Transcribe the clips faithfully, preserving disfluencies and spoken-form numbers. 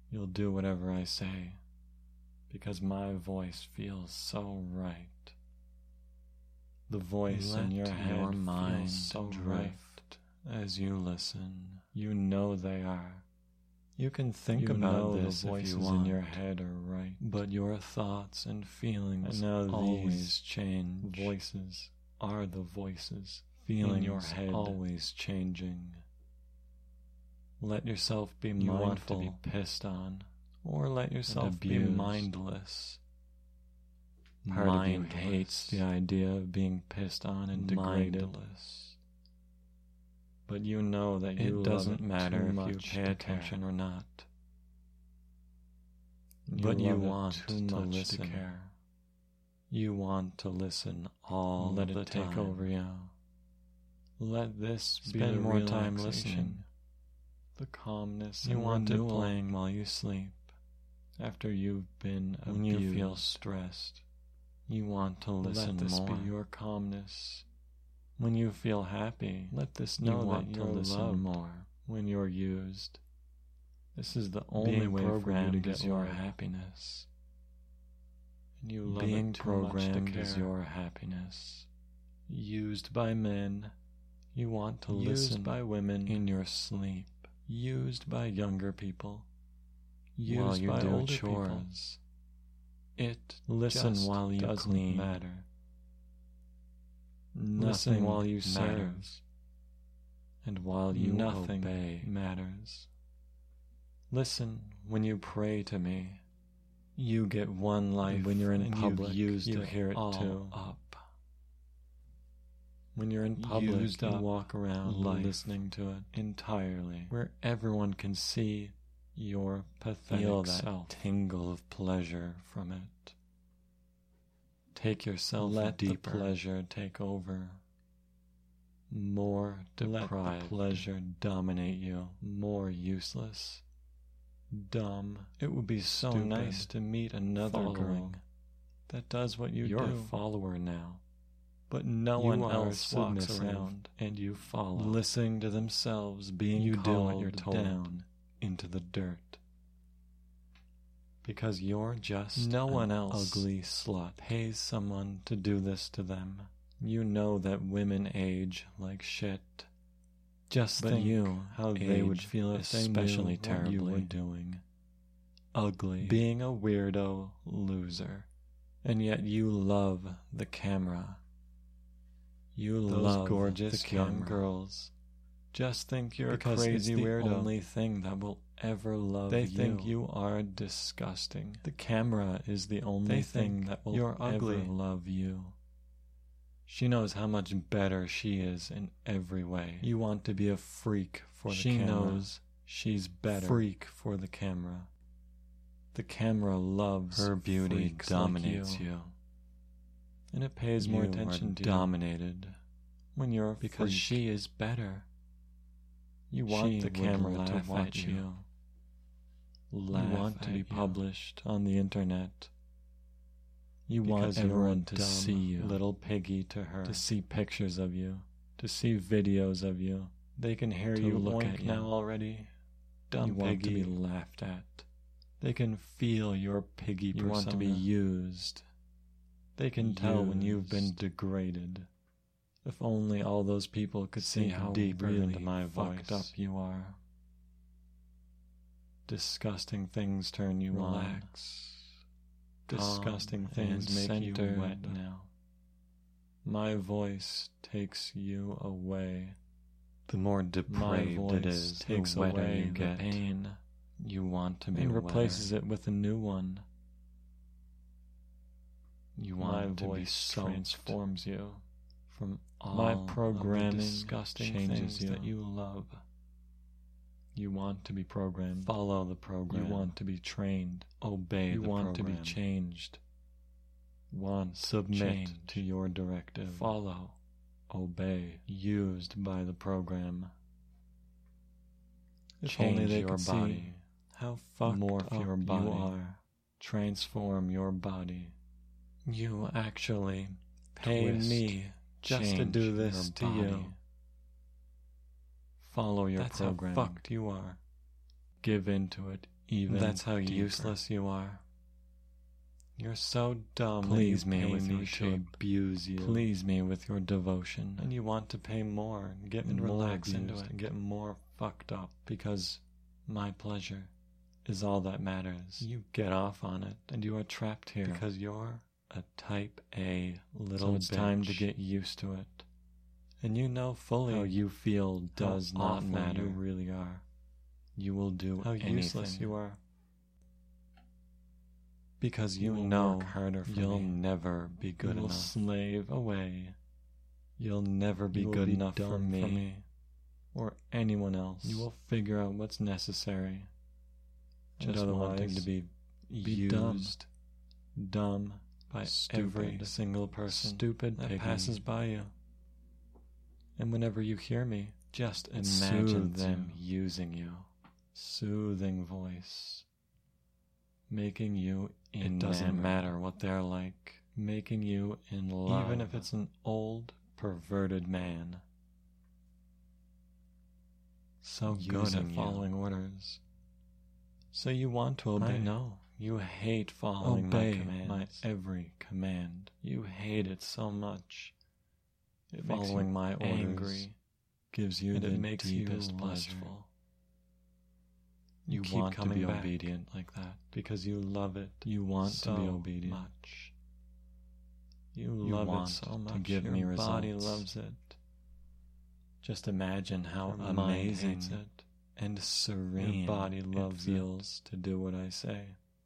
You'll do whatever I say, because my voice feels so right. The voice Let in your head your mind feels so drift right as you listen. You know they are. You can think You about know this the voices if you in want, your head are right, but your thoughts and feelings and now always these change. Voices are the voices. Feelings in your head always changing. Let yourself be You mindful want to be pissed on, or let yourself be abused. mindless. Part Mindless. of you hates the idea of being pissed on and degraded. Mindless. But you know that you It doesn't love it matter too if much you pay to attention care. or not. You But you love it want too to much listen. to care. You want to listen all Let the it take time. over you. Let this be Spend the more time relaxation, listening. the calmness You and want it renewal playing while you sleep. After you've been When abused, you feel stressed, you want to listen let this more. be your calmness. When you feel happy, let this You know want that to you're listen loved more. when you're used. This is the only Being way for you to programmed get is your your happiness. And you love Being it too much to programmed is care. your happiness. Used by men, you want to Used listen by women in your sleep. Used by younger people. Used while you by do older chores. people. It Listen just while you doesn't clean. matter. Listen Nothing while you matters. serve. And while you Nothing obey. matters. Listen when you pray to me. You get one life. And when you're in and public, you've used you it hear it all too. up. When you're in public, Used you up walk around life listening to it entirely. where everyone can see your pathetic Feel that self. tingle of pleasure from it. Take yourself Let the deeper. pleasure take over. More Let deprived. the pleasure dominate you. More useless. Dumb. It would be so Stupid. nice to meet another Following. girl that does what you You're do. a follower now. But no You one are else walks submissive, around and you follow. listening to themselves being You do what called you're told. down into the dirt. Because you're just No an one else ugly slut. pays someone to do this to them. You know that women age like shit. Just But think you how they would age feel if they knew especially what terribly. you were doing. Ugly. Being a weirdo loser. And yet you love the camera. You Those love gorgeous the young camera. girls just think you're Because a crazy it's the weirdo. only thing that will ever love They you. think you are disgusting. The camera is the only They thing think that will you're ever ugly. love you. She knows how much better she is in every way. You want to be a freak for the She camera. knows she's better. Freak for the camera. The camera loves Her beauty freaks dominates like you. you. And it pays more You attention are to dominated you when you're a because freak. she is better. You She want the would camera to laugh watch at you. you. You Laugh want to at be you. published on the internet. You Because want you're everyone a to dumb see you. little piggy to her. To see pictures of you. To see videos of you. They can hear to you look oink at you. now already. Dumb You want to piggy. be laughed at. They can feel your piggy You persona. want to be used. They can tell when you've been used. degraded. If only all those people could see Sink how deeper really into my fucked voice. up you are. Disgusting things turn you Relax. on. Disgusting things and make you centered. wet now. My voice takes you away. The more My depraved voice it is, takes the wetter away you the get. pain You want to be and replaces wetter. it with a new one. You My want to be voice soaked transforms you. from all My of the programming disgusting changes things you. that you love. You want to be programmed. Follow the program. You want to be trained. obey You the want program. to be changed. Want Submit change. to your directive. Follow. Obey. Used by the program. If Change only they your could see body. how fucked Morph up your body. you are. Transform your body. You actually pay Twist. me Just to change do this your to body. you. Follow your That's program. how fucked you are. Give in to it even That's how deeper. useless you are. You're so dumb. Please that you me pay with me your to shape. abuse you. Please me with your devotion. And you want to pay more and get And more relax into abused it. and get more fucked up because my pleasure is all that matters. You get off on it and you are trapped here because you're a type A little So it's bitch. time to get used to it. And you know fully How you feel does how not awful matter. you really are. You will do How anything. useless you are. Because you, You will know work harder for you'll me. never be good You will enough. Slave away. You'll never be You will good be enough for dumb me, for me. or anyone else. You will figure out what's necessary. And Just wanting otherwise to be, be used, dumb, by Stupid, every single person stupid that piggy. passes by you. And whenever you hear me, just It imagine soothes them you. using you. Soothing voice. Making you It enamored. doesn't matter what they're like. Making you in love. Even if it's an old, perverted man. So good at Using you. following orders. So you want to obey. I know. You hate following Obey my commands. My every command. You hate it so much. It makes Following you my orders angry. gives you and the it makes deepest you pleasure. lustful. You, You keep want to coming be back. obedient like that because you love it. You want so to be obedient much. You, You love want it so to much. give Your me body results. loves it. Just imagine how Your mind amazing hates it. and serene Your body it loves it. feels to do what I say.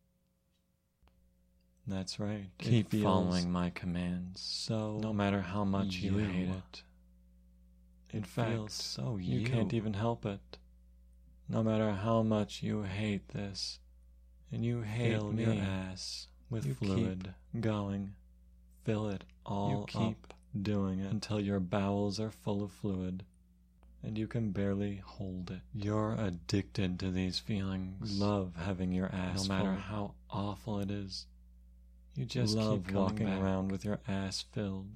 That's right. Keep it feels following my commands. So no matter how much you, you. hate it, In it fact, feels so you. you. can't even help it. No matter how much you hate this, and you hate Fill me, your ass with you fluid going, fill it all You keep up, doing it until your bowels are full of fluid, and you can barely hold it. You're addicted to these feelings. Love having your ass No matter full. How awful it is. You just Love keep coming walking back. around with your ass filled.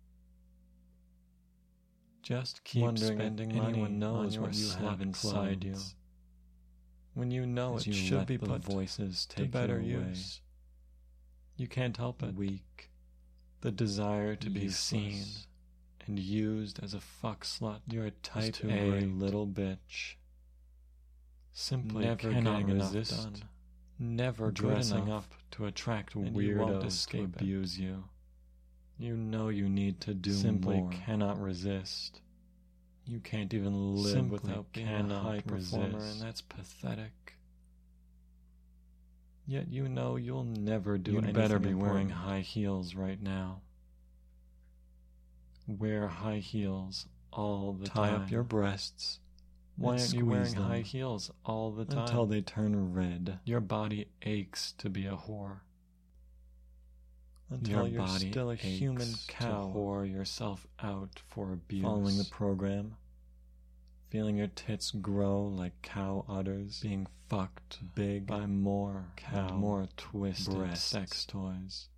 Just keep Wondering if spending anyone money knows on what your you slut have inside you. clothes. When you know As it you should let be the put voices to take better you away. use. You can't help it. Weak. The desire to be Useless. seen and used as a fuck slut. You're a type too A great. little bitch. Simply Never cannot getting enough resist. done. Never Good dressing enough. up to attract And you won't weirdos to escape it. abuse you. You know you need to do Simply more. Cannot resist. You can't even live Simply without being cannot a high performer, resist. and that's pathetic. Yet you know you'll never do You'd anything better be wearing important. high heels right now. Wear high heels all the Tie time. up your breasts. Why and aren't you wearing squeeze them high heels all the time? until they turn red. Your body aches to be a whore. Until Your you're body still a aches human to cow. whore yourself out for abuse. Following the program. Feeling your tits grow like cow udders, being fucked big by more cow and more twisted breasts. sex toys.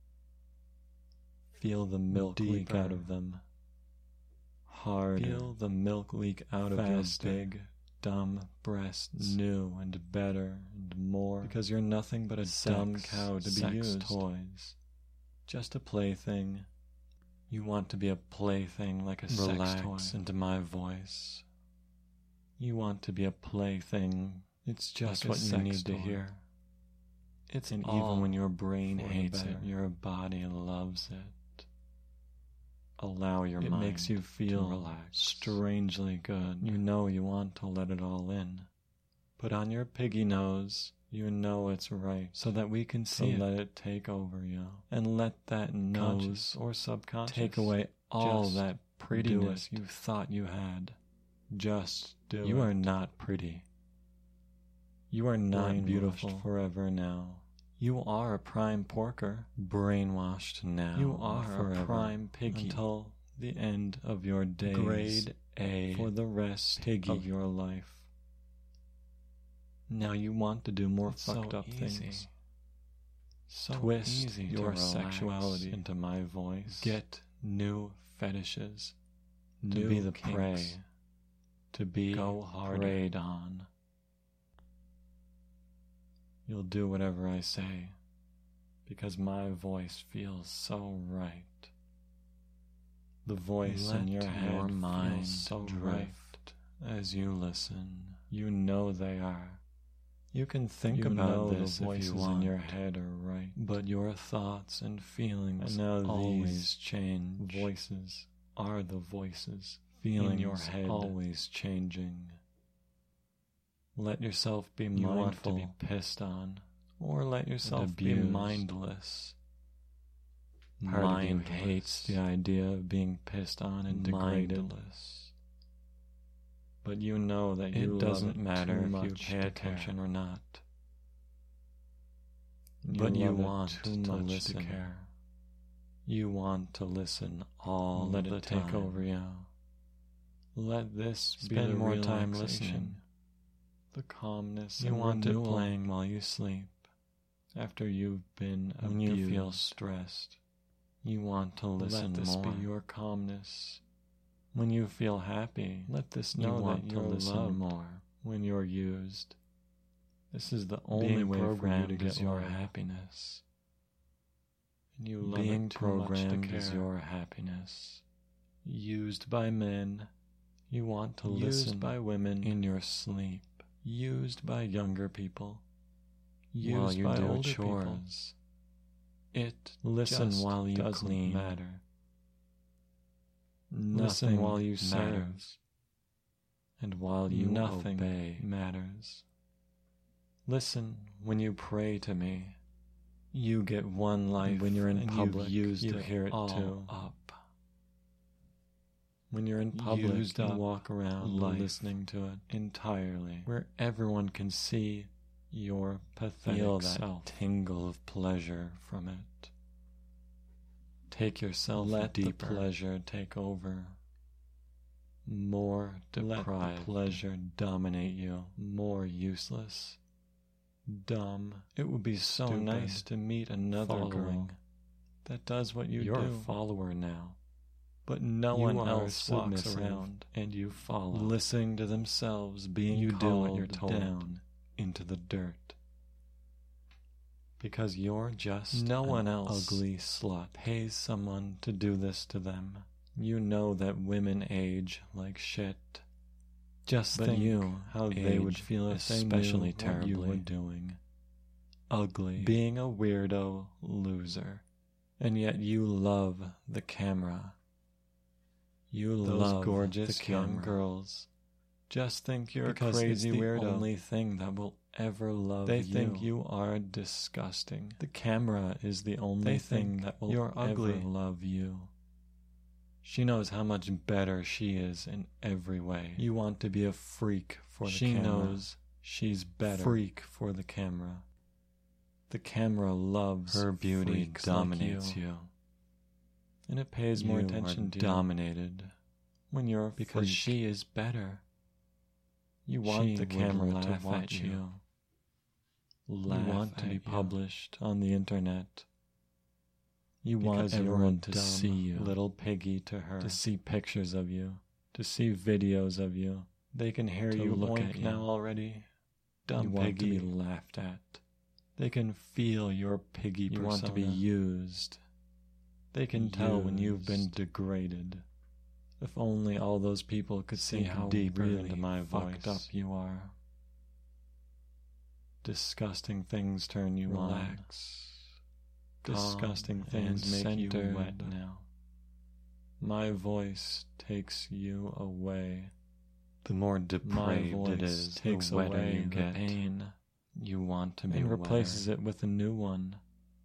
Feel the milk leak Deeper. out of them. Harder. Feel the milk leak out of Faster. your big, dumb breasts, new and better and more, because you're nothing but a Sex. dumb cow to be Sex used. toys. Just a plaything. You want to be a plaything like a Relax sex toy. Into my voice. You want to be a plaything. It's just Like a what you sex need to toy. hear. It's And all even when your brain for the hates it, better. your body loves it. Allow your It mind makes you to feel relax. Strangely good. You know you want to let it all in. Put on your piggy nose. You know it's right, so that we can see it. Let it take over you, and let that nose Conscious or subconscious take away all Just that prettiness do it. you thought you had. Just do Do You it. are not pretty. You are not Brainwashed beautiful forever now. You are a prime porker. Brainwashed now. You are forever. a prime piggy until the end of your days. Grade A for the rest piggy. of your life. Now you want to do more It's fucked so up easy. things. So Twist easy your your relax sexuality into my voice. Get new fetishes. To New be the kinks. prey. To be Go harder. preyed on. You'll do whatever I say, because my voice feels so right. The voice Let in your head your mind feels so drift right as you listen. You know they are. You can think You about know this the if you voices want. in your head are right, but your thoughts and feelings And now always these change. Voices are the voices. Feelings in your head always changing. Let yourself be You mindful want to be pissed on, or let yourself be abused. mindless. Part of you Mindless. hates the idea of being pissed on and degraded. mindless. But you know that you It doesn't love it matter too if much you to pay attention care. or not. But you love it want too to much listen. to care. You want to listen all Let the it time. take over you. Let this be Spend the more time relaxation, listening. the calmness You and want it renewal playing while you sleep. after you've been When abused. you feel stressed, you want to listen Let this more. be your calmness. When you feel happy, let this know you want that to you're listen loved more. when you're used. This is the only Being way for you to programmed get is your love. happiness. And you love Being it too much to programmed is care. your happiness. Used by men, You want to used listen by women, in your sleep used by younger people, used while you by do older people. chores. It Listen just while you doesn't clean. matter. Listen Nothing while you serve. matters. And while you Nothing obey. matters. Listen when you pray to me. You get one life. And when you're in and public, you've used you it hear it all too. up. When you're in public, Used you up walk around life listening to it entirely, where everyone can see your pathetic Feel that self. tingle of pleasure from it. Take yourself Let deeper. the pleasure take over. More deprived. Let the pleasure dominate you. More useless. Dumb. It would be so Stupid. nice to meet another Following. girl that does what you You're do. a follower now. But no You one are else walks submissive, around and you follow. listening to themselves being You do what called you're told. down into the dirt. Because you're just No an one else ugly slut pays someone to do this to them. You know that women age like shit. Just But think you how they would age feel if they especially knew what you were terribly. doing. Ugly. Being a weirdo loser. And yet you love the camera. You Those love gorgeous the young camera. girls. Just think you're Because a crazy it's the weirdo. only thing that will ever love They you. think you are disgusting. The camera is the only They thing think that will you're ever ugly. love you. She knows how much better she is in every way. You want to be a freak for the She camera. knows she's better. Freak for the camera. The camera loves Her beauty freaks dominates like you. you. And it pays more You attention are to dominated you when you're a because freak. she is better. You want She the would camera to laugh at watch you. you. Laugh you want to at be you. published on the internet. You want because you're everyone a to dumb see you, little piggy to her, to see pictures of you, to see videos of you. They can hear To you look oink at you. now already. Dumb You want to piggy. be laughed at. They can feel your piggy You persona. want to be used. They can tell when you've been Used. degraded. If only all those people could see Think how deeper really into my fucked voice. up you are. Disgusting things turn you Relax. on. Disgusting Calm things and make you centered. wet now. My voice takes you away. The more My depraved voice it is, takes the wetter away you the get. pain You want to be and replaces wetter. it with a new one.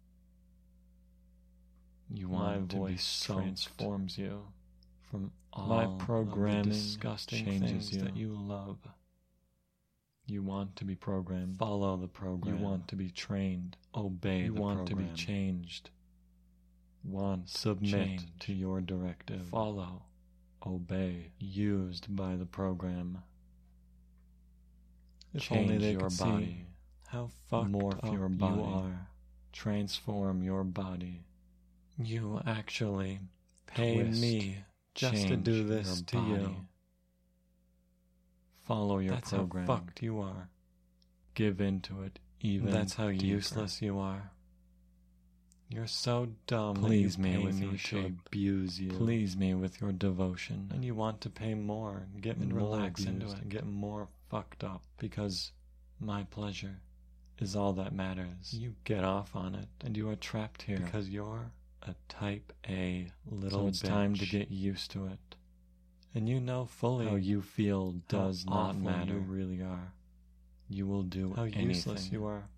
You My want to be voice soaked. transforms you From all My of the programming disgusting changes things you. that you love. You want to be programmed. Follow the program. You want to be trained. obey You the want to program. be changed. Want, Submit change, to your directive. follow, obey, used by the program. If Change only they your could body. see how fucked Morph up your you body. are. Transform your body. You actually pay Twist. me just to Change do this your to you. body. Follow your That's how program. fucked you are. Give in to it even That's how deeper. useless you are. You're so dumb. Please that me you pay with me your to shape. abuse you. Please me with your devotion. And you want to pay more and get And more relax abused into it. and get more fucked up because my pleasure is all that matters. You get off on it and you are trapped here because you're a type A little So it's bitch. time to get used to it. And you know fully How you feel does how not awful matter. you really are. You will do How anything. useless you are.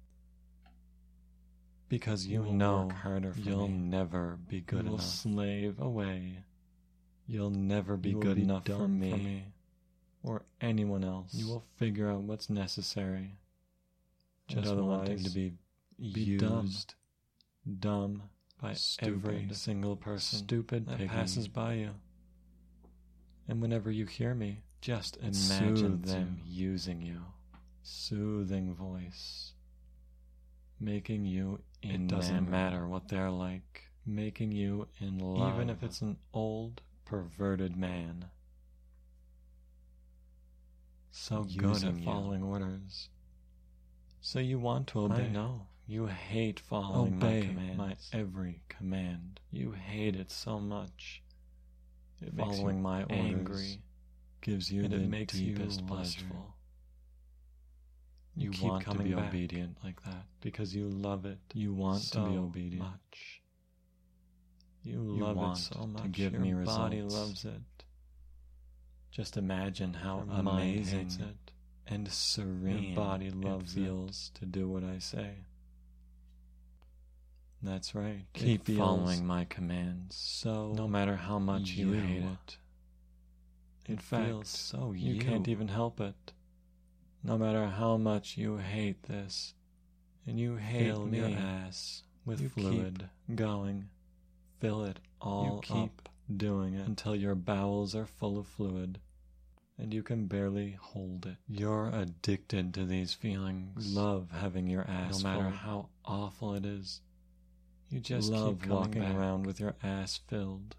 Because you, You will know work harder for you'll me. never be good You will enough. Slave away. You'll never be You will good be enough for dumb me, for me. or anyone else. You will figure out what's necessary. And Just wanting otherwise to be, be used, dumb, by Stupid. every single person Stupid that piggy. passes by you. And whenever you hear me, just It imagine soothes them you. using you. Soothing voice. Making you It doesn't enamored. matter what they're like. Making you in love. Even if it's an old, perverted man. So good Using at you. following orders. So you want to obey. I know. You hate following Obey my commands. my every command. You hate it so much. It makes Following you my orders angry. gives you and the it makes you deepest pleasure. lustful. You, You keep want to coming be back. obedient like that because you love it. You want so to be obedient. much. You, You love want it so to much. give Your me body results. loves it. Just imagine how Your mind amazing hates it. and serene Your body it loves feels it to do what I say. That's right. Keep It feels following my commands. So No matter how much you, you hate it. In It fact, feels so you you. can't even help it. No matter how much you hate this, and you hate Fill me, your ass with You fluid going, fill it all keep up, doing it until your bowels are full of fluid, and you can barely hold it. You're addicted to these feelings. Love having your ass No matter full. how awful it is. You just Love keep coming walking back. around with your ass filled.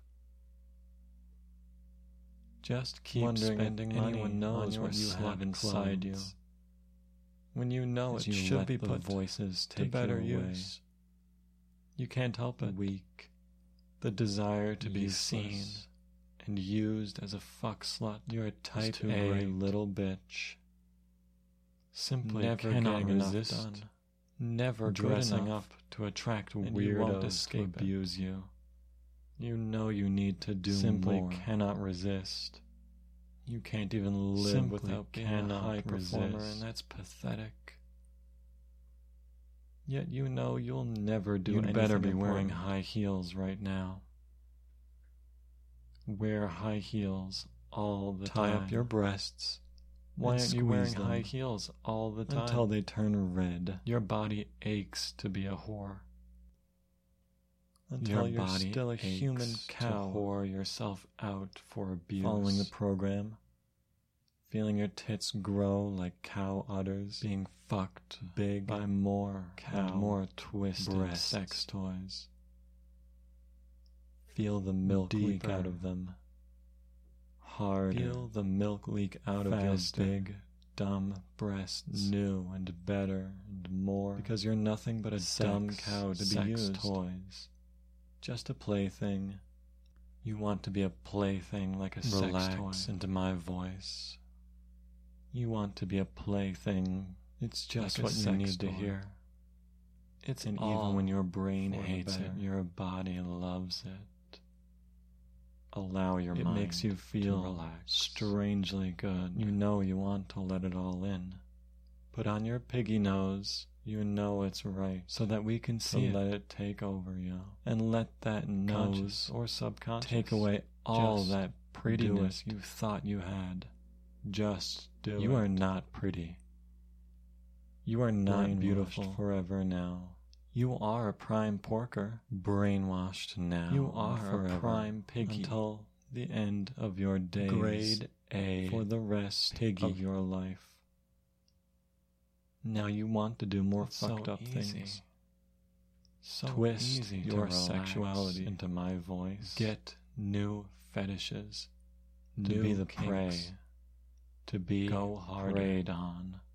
Just keep Wondering if spending money anyone knows on your what you slut have inside you. clothes. When you know As it you should let be the put voices to take better you away. use. You can't help it. Weak. The desire to be Useless. seen and used as a fuck slut. You're a type too A great. little bitch. Simply Never cannot getting enough resist. done. Never Good dressing enough. up to attract And you won't weirdos to escape it. abuse you. You know you need to do Simply more. cannot resist. You can't even live Simply without being cannot a high performer, resist. and that's pathetic. Yet you know you'll never do You'd anything better be wearing important. high heels right now. Wear high heels all the Tie time. up your breasts. Why and aren't you wearing squeeze high them heels all the time? until they turn red. Your body aches to be a whore. Until Your you're body still a aches human to cow. whore yourself out for abuse. Following the program. Feeling your tits grow like cow udders, being fucked big by more cow and more twisted breasts. sex toys. Feel the milk leak Deeper. out of them. Harder. Feel the milk leak out Faster. of your big, dumb breasts, new and better and more, because you're nothing but a Sex. dumb cow to be Sex used. toys. Just a plaything. You want to be a plaything like a Relax sex toy. Into my voice. You want to be a plaything. It's just Like a what you sex need to toy. hear. It's And all even when your brain for the hates it, better. your body loves it. Allow your It mind makes you to feel relax. Strangely good. You know you want to let it all in. Put on your piggy nose. You know it's right, so that we can see it. Let it take over you, and let that nose Conscious or subconscious take away all Just that prettiness do it. you thought you had. Just do Do you it. are not pretty. You are not Brainwashed beautiful forever now. You are a prime porker. Brainwashed now. You are forever. a prime piggy until the end of your days. Grade A for the rest piggy. of your life. Now you want to do more It's fucked so up easy. things. So Twist easy to your relax sexuality into my voice. Get new fetishes. To New be the kinks. prey. To be Go harder. preyed on.